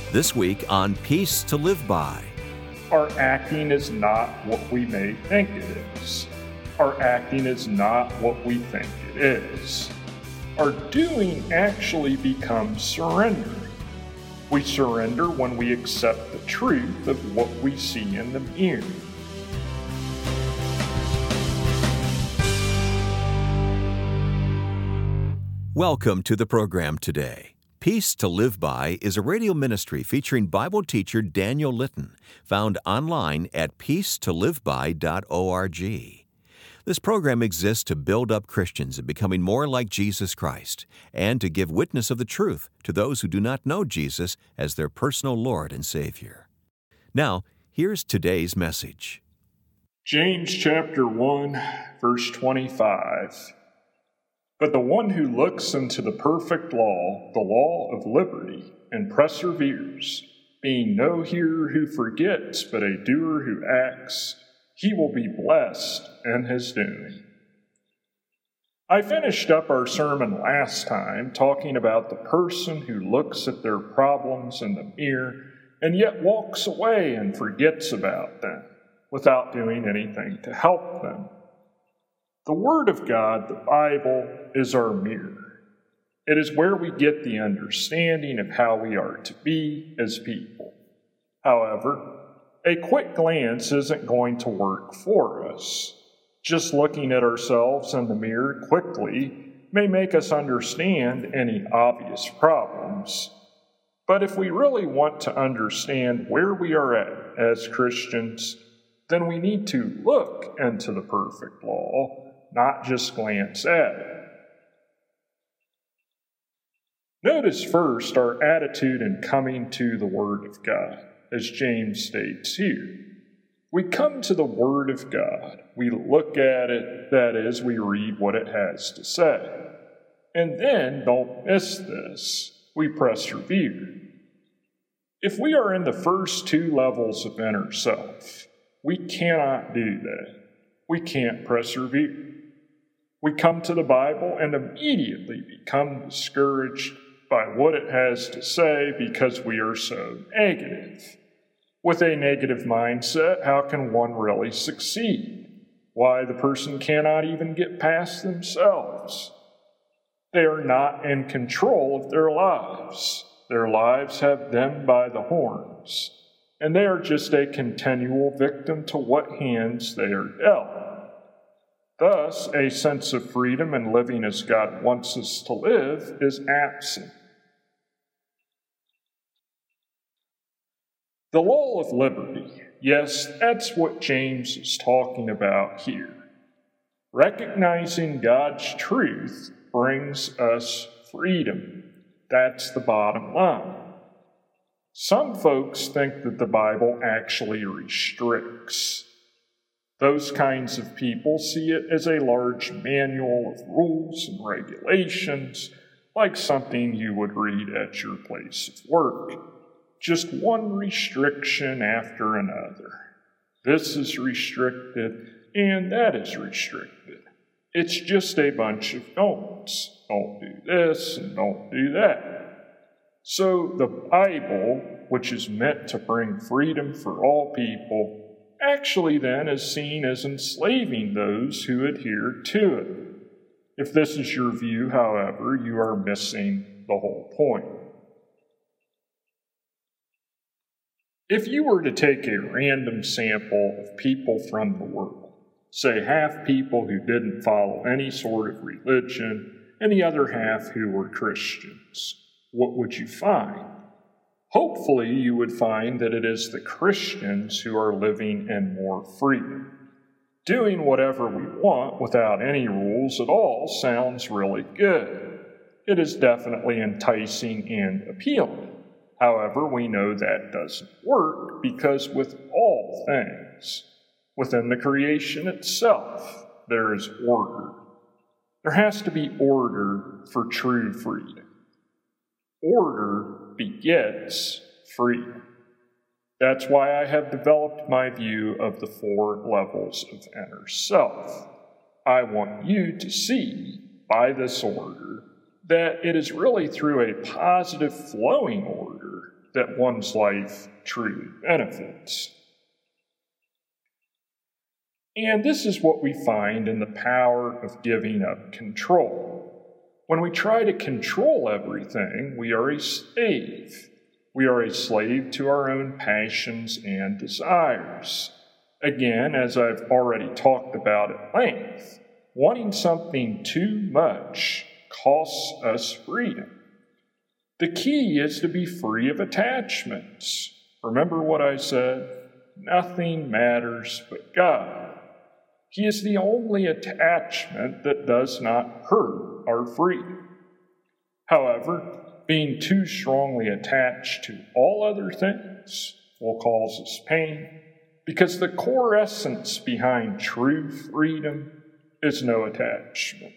This week on Peace to Live By. Our acting is not what we may think it is. Our acting is not what we think it is. Our doing actually becomes surrendering. We surrender when we accept the truth of what we see in the mirror. Welcome to the program today. Peace to Live By is a radio ministry featuring Bible teacher Daniel Litton, found online at peacetoliveby.org. This program exists to build up Christians in becoming more like Jesus Christ and to give witness of the truth to those who do not know Jesus as their personal Lord and Savior. Now, here's today's message. James chapter 1, verse 25. But the one who looks into the perfect law, the law of liberty, and perseveres, being no hearer who forgets, but a doer who acts, he will be blessed in his doing. I finished up our sermon last time talking about the person who looks at their problems in the mirror and yet walks away and forgets about them without doing anything to help them. The Word of God, the Bible, is our mirror. It is where we get the understanding of how we are to be as people. However, a quick glance isn't going to work for us. Just looking at ourselves in the mirror quickly may make us understand any obvious problems. But if we really want to understand where we are at as Christians, then we need to look into the perfect law, not just glance at it. Notice first our attitude in coming to the Word of God, as James states here. We come to the Word of God. We look at it, that is, we read what it has to say. And then, don't miss this, we persevere. If we are in the first two levels of inner self, we cannot do that. We can't persevere. We come to the Bible and immediately become discouraged by what it has to say because we are so negative. With a negative mindset, how can one really succeed? Why, the person cannot even get past themselves. They are not in control of their lives. Their lives have them by the horns, and they are just a continual victim to what hands they are dealt. Thus, a sense of freedom and living as God wants us to live is absent. The law of liberty, yes, that's what James is talking about here. Recognizing God's truth brings us freedom. That's the bottom line. Some folks think that the Bible actually restricts. Those kinds of people see it as a large manual of rules and regulations, like something you would read at your place of work. Just one restriction after another. This is restricted, and that is restricted. It's just a bunch of don'ts. Don't do this, and don't do that. So the Bible, which is meant to bring freedom for all people, actually then is seen as enslaving those who adhere to it. If this is your view, however, you are missing the whole point. If you were to take a random sample of people from the world, say half people who didn't follow any sort of religion and the other half who were Christians, what would you find? Hopefully, you would find that it is the Christians who are living in more freedom. Doing whatever we want without any rules at all sounds really good. It is definitely enticing and appealing. However, we know that doesn't work because with all things, within the creation itself, there is order. There has to be order for true freedom. Order begets freedom. That's why I have developed my view of the 4 levels of inner self. I want you to see, by this order, that it is really through a positive flowing order that one's life truly benefits. And this is what we find in the power of giving up control. When we try to control everything, we are a slave. We are a slave to our own passions and desires. Again, as I've already talked about at length, wanting something too much costs us freedom. The key is to be free of attachments. Remember what I said? Nothing matters but God. He is the only attachment that does not hurt our freedom. However, being too strongly attached to all other things will cause us pain, because the core essence behind true freedom is no attachment.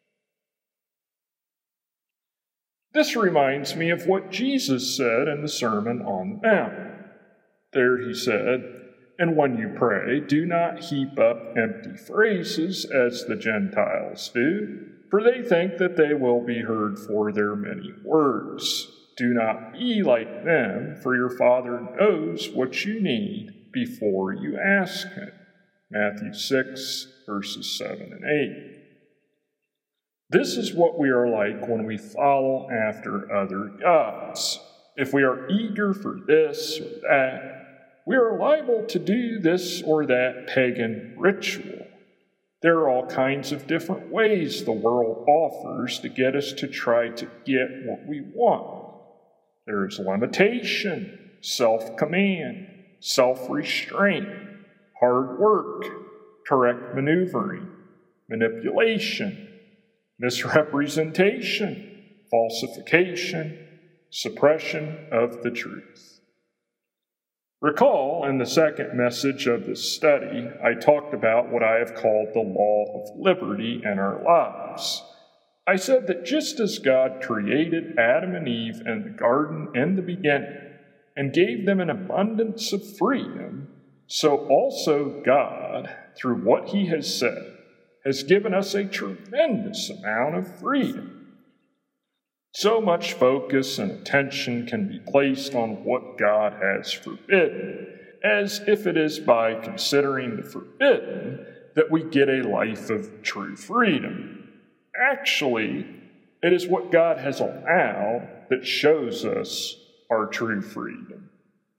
This reminds me of what Jesus said in the Sermon on the Mount. There he said, "And when you pray, do not heap up empty phrases as the Gentiles do, for they think that they will be heard for their many words. Do not be like them, for your Father knows what you need before you ask him." Matthew 6, verses 7 and 8. This is what we are like when we follow after other gods. If we are eager for this or that, we are liable to do this or that pagan ritual. There are all kinds of different ways the world offers to get us to try to get what we want. There is limitation, self-command, self-restraint, hard work, correct maneuvering, manipulation, misrepresentation, falsification, suppression of the truth. Recall, in the second message of this study, I talked about what I have called the law of liberty in our lives. I said that just as God created Adam and Eve in the garden in the beginning and gave them an abundance of freedom, so also God, through what he has said, has given us a tremendous amount of freedom. So much focus and attention can be placed on what God has forbidden, as if it is by considering the forbidden that we get a life of true freedom. Actually, it is what God has allowed that shows us our true freedom.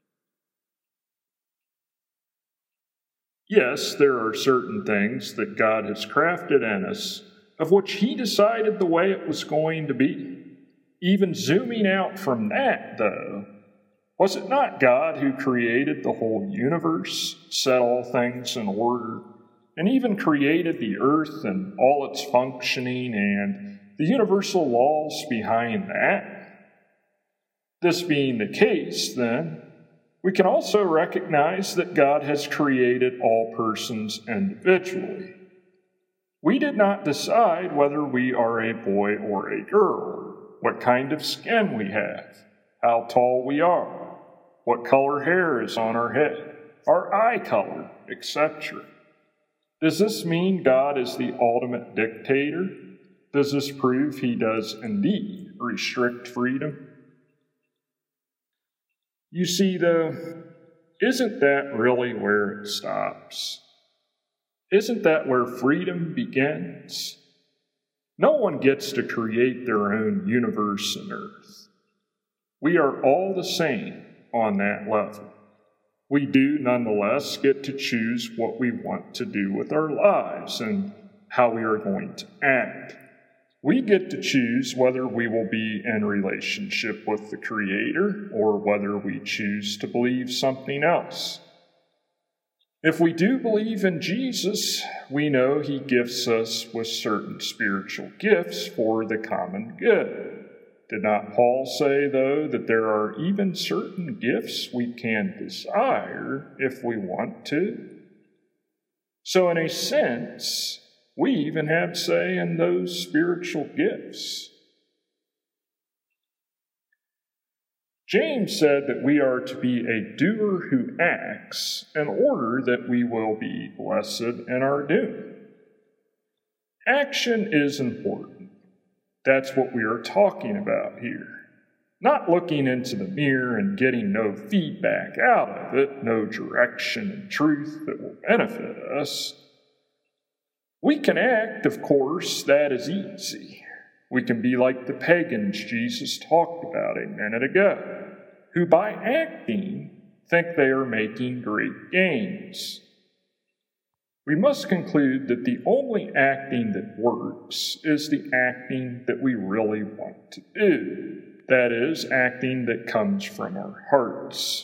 Yes, there are certain things that God has crafted in us, of which he decided the way it was going to be. Even zooming out from that, though, was it not God who created the whole universe, set all things in order, and even created the earth and all its functioning and the universal laws behind that? This being the case, then, we can also recognize that God has created all persons individually. We did not decide whether we are a boy or a girl, what kind of skin we have, how tall we are, what color hair is on our head, our eye color, etc. Does this mean God is the ultimate dictator? Does this prove he does indeed restrict freedom? You see, though, isn't that really where it stops? Isn't that where freedom begins? No one gets to create their own universe and earth. We are all the same on that level. We do nonetheless get to choose what we want to do with our lives and how we are going to act. We get to choose whether we will be in relationship with the Creator or whether we choose to believe something else. If we do believe in Jesus, we know he gifts us with certain spiritual gifts for the common good. Did not Paul say, though, that there are even certain gifts we can desire if we want to? So in a sense, we even have say in those spiritual gifts. James said that we are to be a doer who acts in order that we will be blessed in our doing. Action is important. That's what we are talking about here. not looking into the mirror and getting no feedback out of it, no direction and truth that will benefit us. We can act, of course, that is easy. We can be like the pagans Jesus talked about a minute ago, who by acting think they are making great gains. We must conclude that the only acting that works is the acting that we really want to do. That is, acting that comes from our hearts.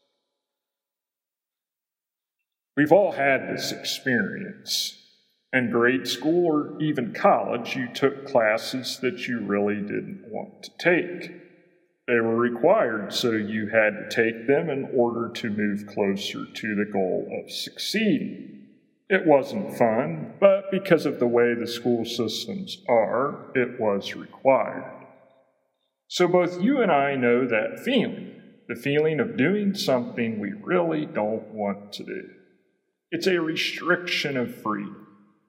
We've all had this experience. In grade school or even college, you took classes that you really didn't want to take. They were required, so you had to take them in order to move closer to the goal of succeeding. It wasn't fun, but because of the way the school systems are, it was required. So both you and I know that feeling, the feeling of doing something we really don't want to do. It's a restriction of freedom.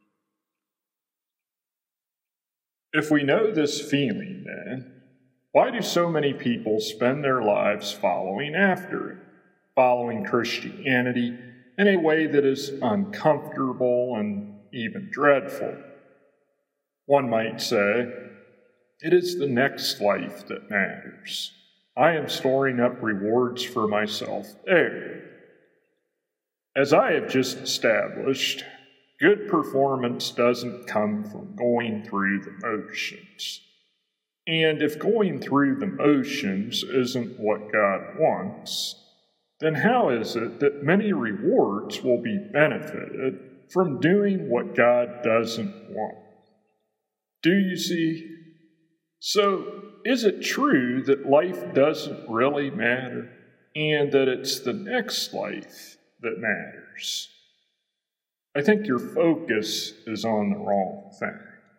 If we know this feeling, then, why do so many people spend their lives following after it, following Christianity in a way that is uncomfortable and even dreadful? One might say, it is the next life that matters. I am storing up rewards for myself there. As I have just established, good performance doesn't come from going through the motions. And if going through the motions isn't what God wants, then how is it that many rewards will be benefited from doing what God doesn't want? Do you see? So, is it true that life doesn't really matter, and that it's the next life that matters? I think your focus is on the wrong thing.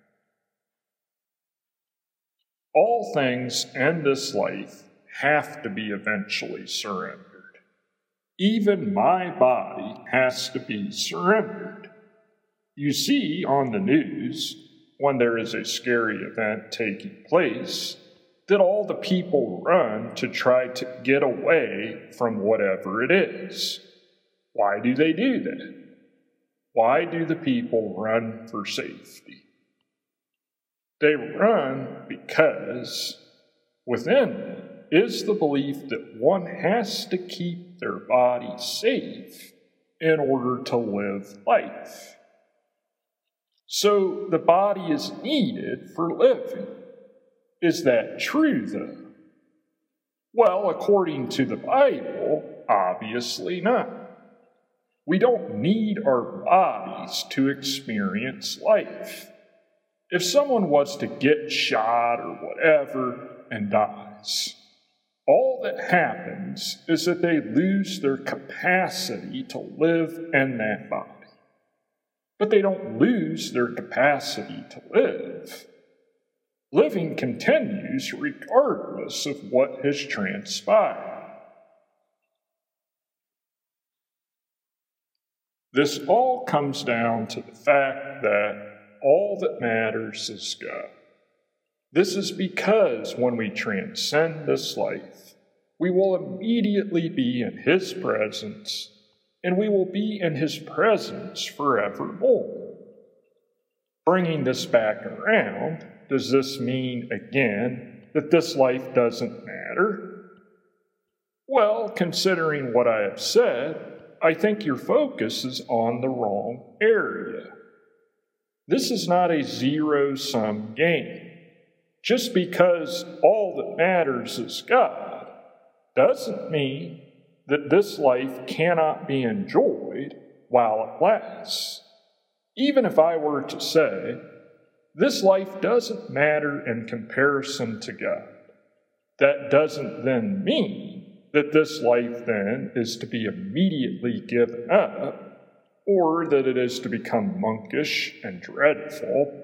All things in this life have to be eventually surrendered. Even my body has to be surrendered. You see on the news, when there is a scary event taking place, that all the people run to try to get away from whatever it is. Why do they do that? Why do the people run for safety? They run because within them is the belief that one has to keep their body safe in order to live life. So the body is needed for living. Is that true, though? Well, according to the Bible, obviously not. We don't need our bodies to experience life. If someone was to get shot or whatever and dies, all that happens is that they lose their capacity to live in that body. But they don't lose their capacity to live. Living continues regardless of what has transpired. This all comes down to the fact that all that matters is God. This is because when we transcend this life, we will immediately be in His presence, and we will be in His presence forevermore. Bringing this back around, does this mean, again, that this life doesn't matter? Well, considering what I have said, I think your focus is on the wrong area. This is not a zero-sum game. Just because all that matters is God doesn't mean that this life cannot be enjoyed while it lasts. Even if I were to say, this life doesn't matter in comparison to God, that doesn't then mean that this life then is to be immediately given up, or that it is to become monkish and dreadful.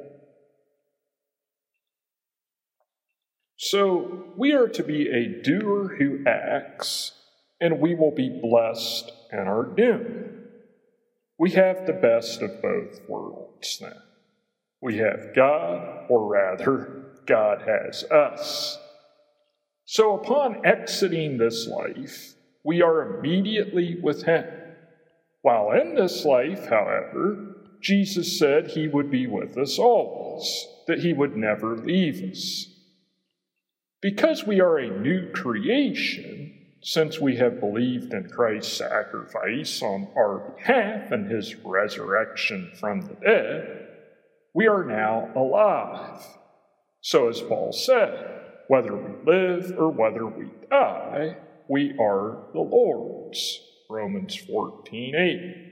So we are to be a doer who acts, and we will be blessed in our doing. We have the best of both worlds then. We have God, or rather, God has us. So upon exiting this life, we are immediately with him. While in this life, however, Jesus said he would be with us always, that he would never leave us. Because we are a new creation, since we have believed in Christ's sacrifice on our behalf and his resurrection from the dead, we are now alive. So as Paul said, whether we live or whether we die, we are the Lord's. Romans 14:8.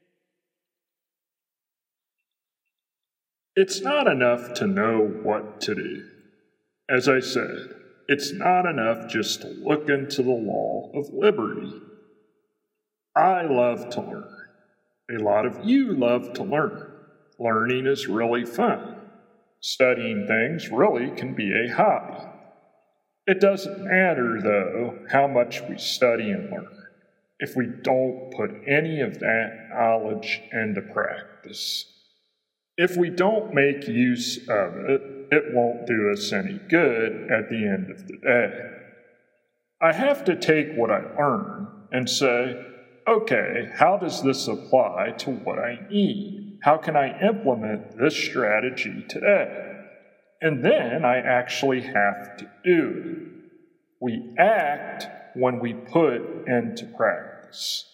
It's not enough to know what to do. As I said, it's not enough just to look into the law of liberty. I love to learn. A lot of you love to learn. Learning is really fun. Studying things really can be a hobby. It doesn't matter, though, how much we study and learn, if we don't put any of that knowledge into practice. If we don't make use of it, it won't do us any good at the end of the day. I have to take what I learn and say, okay, how does this apply to what I need? How can I implement this strategy today? And then I actually have to do it. We act when we put into practice.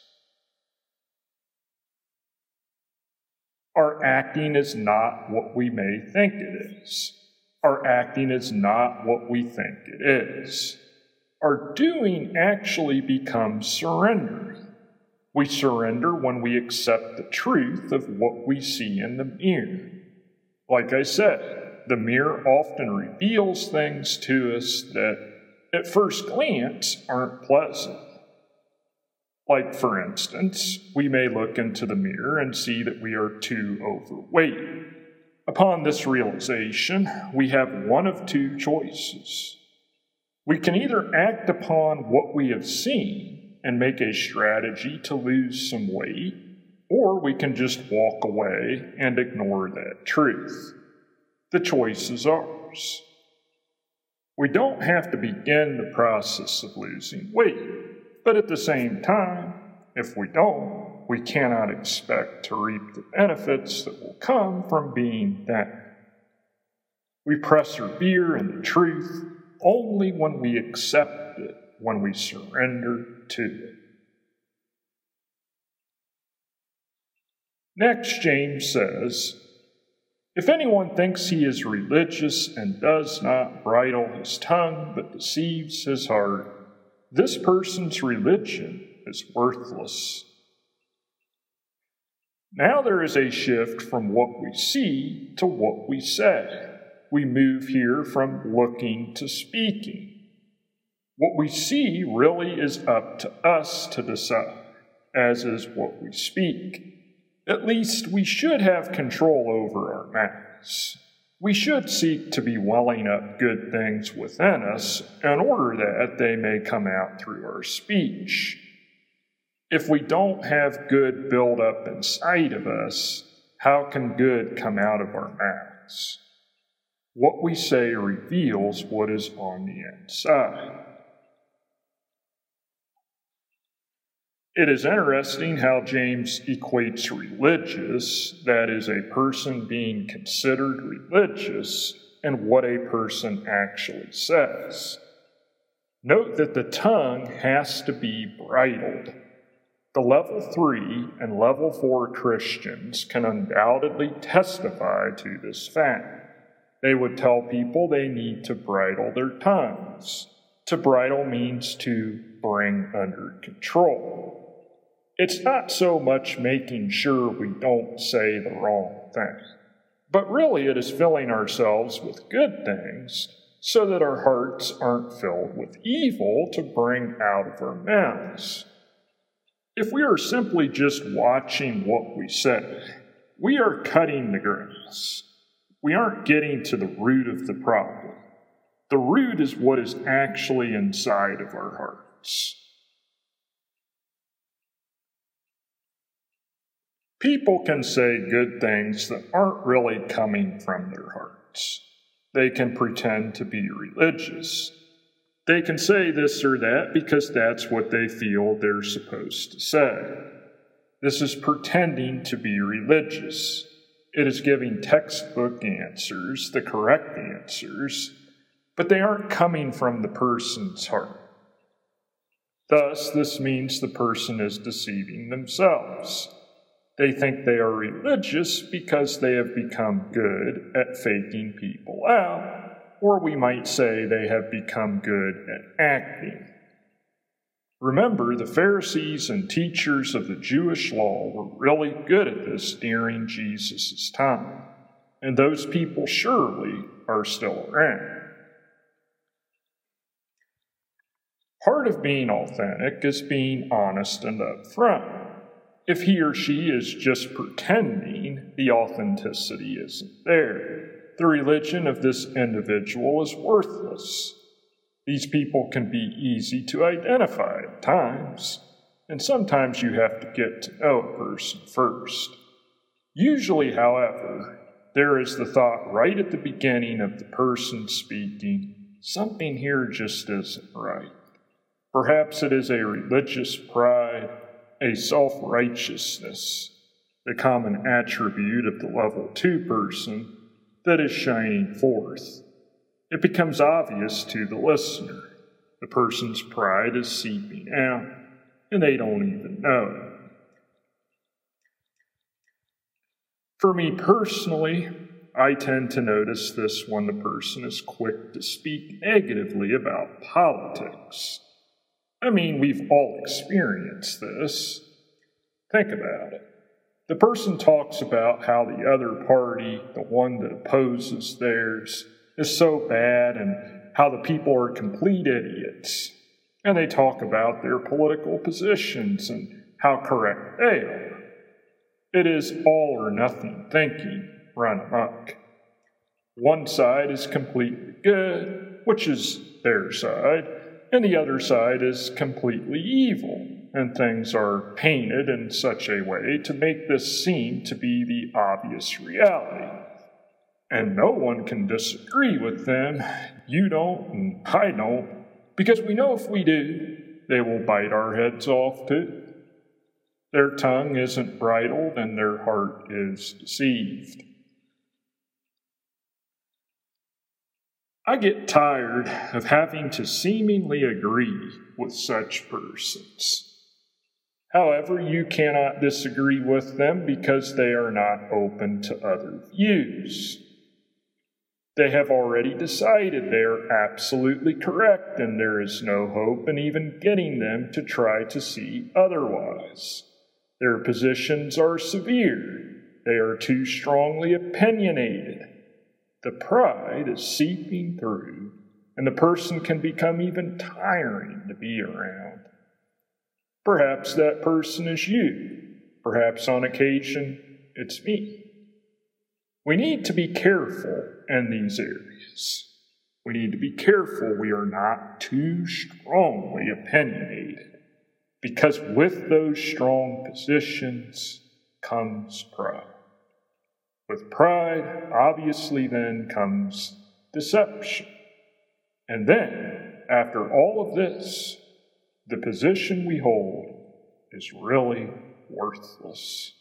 Our acting is not what we may think it is. Our acting is not what we think it is. Our doing actually becomes surrendering. We surrender when we accept the truth of what we see in the mirror. Like I said, the mirror often reveals things to us that, at first glance, aren't pleasant. Like, for instance, we may look into the mirror and see that we are too overweight. Upon this realization, we have one of two choices. We can either act upon what we have seen and make a strategy to lose some weight, or we can just walk away and ignore that truth. The choice is ours. We don't have to begin the process of losing weight, but at the same time, if we don't, we cannot expect to reap the benefits that will come from being thin. We persevere in the truth only when we accept it, when we surrender to it. Next, James says, if anyone thinks he is religious and does not bridle his tongue but deceives his heart, this person's religion is worthless. Now there is a shift from what we see to what we say. We move here from looking to speaking. What we see really is up to us to decide, as is what we speak. At least we should have control over our mouths. We should seek to be welling up good things within us in order that they may come out through our speech. If we don't have good built up inside of us, how can good come out of our mouths? What we say reveals what is on the inside. It is interesting how James equates religious, that is, a person being considered religious, and what a person actually says. Note that the tongue has to be bridled. The level 3 and level 4 Christians can undoubtedly testify to this fact. They would tell people they need to bridle their tongues. To bridle means to bring under control. It's not so much making sure we don't say the wrong thing, but really it is filling ourselves with good things so that our hearts aren't filled with evil to bring out of our mouths. If we are simply just watching what we say, we are cutting the grass. We aren't getting to the root of the problem. The root is what is actually inside of our hearts. People can say good things that aren't really coming from their hearts. They can pretend to be religious. They can say this or that because that's what they feel they're supposed to say. This is pretending to be religious. It is giving textbook answers, the correct answers, but they aren't coming from the person's heart. Thus, this means the person is deceiving themselves. They think they are religious because they have become good at faking people out, or we might say they have become good at acting. Remember, the Pharisees and teachers of the Jewish law were really good at this during Jesus' time, and those people surely are still around. Part of being authentic is being honest and upfront. If he or she is just pretending, the authenticity isn't there. The religion of this individual is worthless. These people can be easy to identify at times, and sometimes you have to get to know a person first. Usually, however, there is the thought right at the beginning of the person speaking, something here just isn't right. Perhaps it is a religious pride, a self-righteousness, the common attribute of the level 2 person that is shining forth. It becomes obvious to the listener. The person's pride is seeping out, and they don't even know it. For me personally, I tend to notice this when the person is quick to speak negatively about politics. I mean, we've all experienced this. Think about it. The person talks about how the other party, the one that opposes theirs, is so bad and how the people are complete idiots. And they talk about their political positions and how correct they are. It is all or nothing thinking run amok. One side is completely good, which is their side, and the other side is completely evil, and things are painted in such a way to make this seem to be the obvious reality. And no one can disagree with them. You don't, and I don't, because we know if we do, they will bite our heads off too. Their tongue isn't bridled, and their heart is deceived. I get tired of having to seemingly agree with such persons. However, you cannot disagree with them because they are not open to other views. They have already decided they are absolutely correct, and there is no hope in even getting them to try to see otherwise. Their positions are severe. They are too strongly opinionated. The pride is seeping through, and the person can become even tiring to be around. Perhaps that person is you. Perhaps on occasion it's me. We need to be careful in these areas. We need to be careful we are not too strongly opinionated, because with those strong positions comes pride. With pride, obviously, then comes deception. And then, after all of this, the position we hold is really worthless.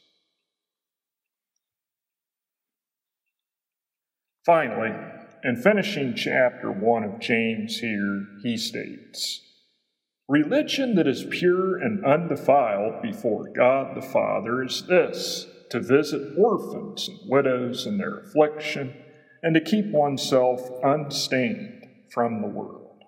Finally, in finishing chapter 1 of James here, he states, "Religion that is pure and undefiled before God the Father is this, to visit orphans and widows in their affliction, and to keep oneself unstained from the world."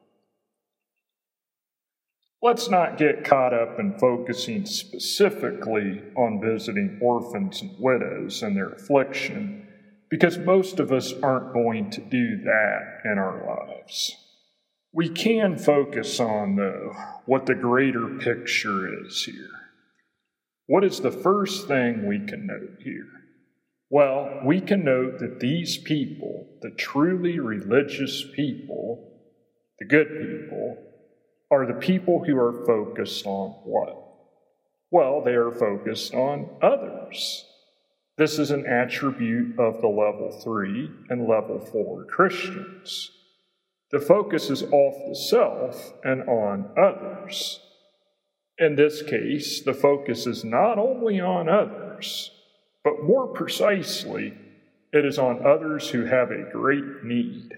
Let's not get caught up in focusing specifically on visiting orphans and widows in their affliction, because most of us aren't going to do that in our lives. We can focus on, though, what the greater picture is here. What is the first thing we can note here? Well, we can note that these people, the truly religious people, the good people, are the people who are focused on what? Well, they are focused on others. This is an attribute of the level 3 and level 4 Christians. The focus is off the self and on others. In this case, the focus is not only on others, but more precisely, it is on others who have a great need.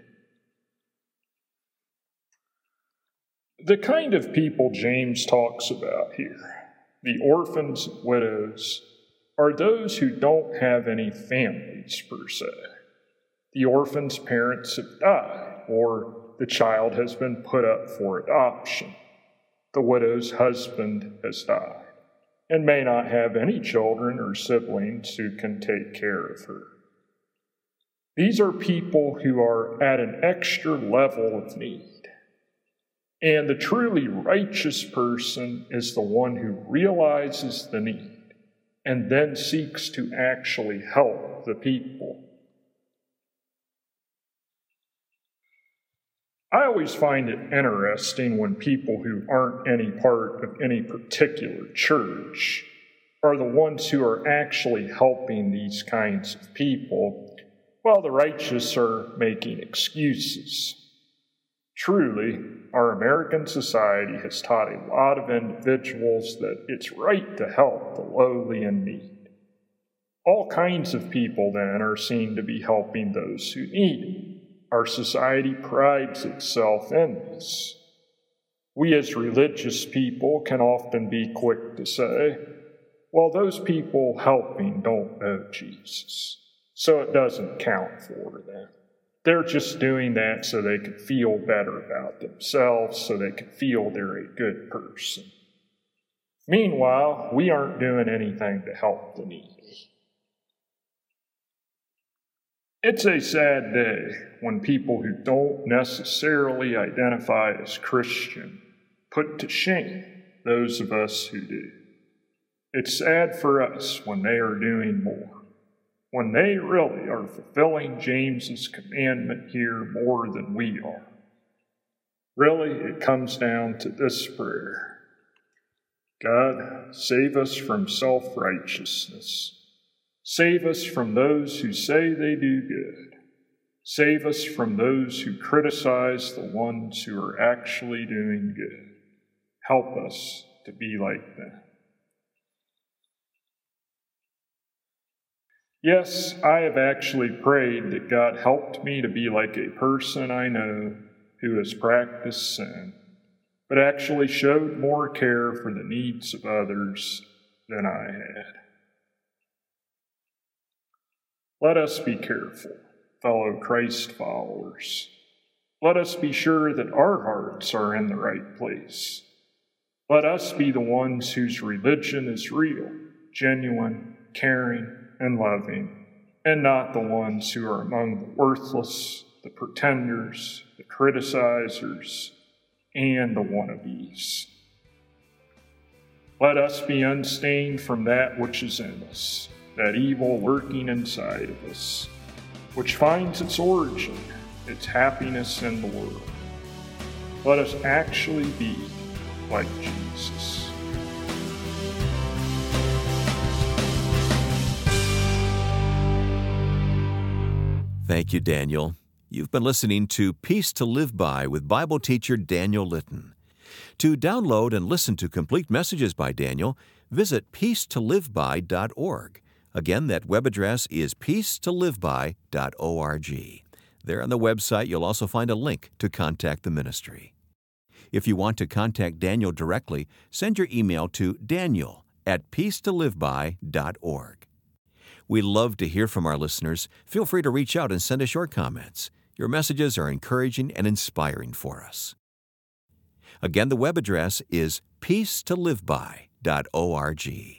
The kind of people James talks about here, the orphans and widows, are those who don't have any families per se. The orphan's parents have died, or the child has been put up for adoption. The widow's husband has died and may not have any children or siblings who can take care of her. These are people who are at an extra level of need. And the truly righteous person is the one who realizes the need and then seeks to actually help the people. I always find it interesting when people who aren't any part of any particular church are the ones who are actually helping these kinds of people, while the righteous are making excuses. Truly, our American society has taught a lot of individuals that it's right to help the lowly in need. All kinds of people, then, are seen to be helping those who need it. Our society prides itself in this. We as religious people can often be quick to say, well, those people helping don't know Jesus, so it doesn't count for them. They're just doing that so they can feel better about themselves, so they can feel they're a good person. Meanwhile, we aren't doing anything to help the needy. It's a sad day when people who don't necessarily identify as Christian put to shame those of us who do. It's sad for us when they are doing more, when they really are fulfilling James's commandment here more than we are. Really, it comes down to this prayer. God, save us from self-righteousness. Save us from those who say they do good. Save us from those who criticize the ones who are actually doing good. Help us to be like them. Yes, I have actually prayed that God helped me to be like a person I know who has practiced sin, but actually showed more care for the needs of others than I had. Let us be careful, fellow Christ followers. Let us be sure that our hearts are in the right place. Let us be the ones whose religion is real, genuine, caring, and loving, and not the ones who are among the worthless, the pretenders, the criticizers, and the wannabes. Let us be unstained from that which is in us, that evil lurking inside of us, which finds its origin, its happiness in the world. Let us actually be like Jesus. Thank you, Daniel. You've been listening to Peace to Live By with Bible teacher Daniel Litton. To download and listen to complete messages by Daniel, visit peacetoliveby.org. Again, that web address is peacetoliveby.org. There on the website, you'll also find a link to contact the ministry. If you want to contact Daniel directly, send your email to daniel@peacetoliveby.org. We love to hear from our listeners. Feel free to reach out and send us your comments. Your messages are encouraging and inspiring for us. Again, the web address is peacetoliveby.org.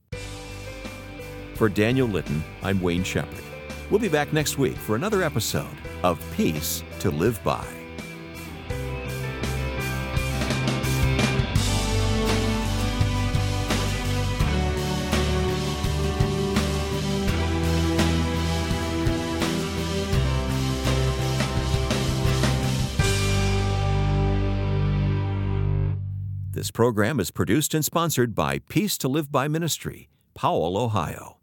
For Daniel Litton, I'm Wayne Shepherd. We'll be back next week for another episode of Peace to Live By. This program is produced and sponsored by Peace to Live By Ministry, Powell, Ohio.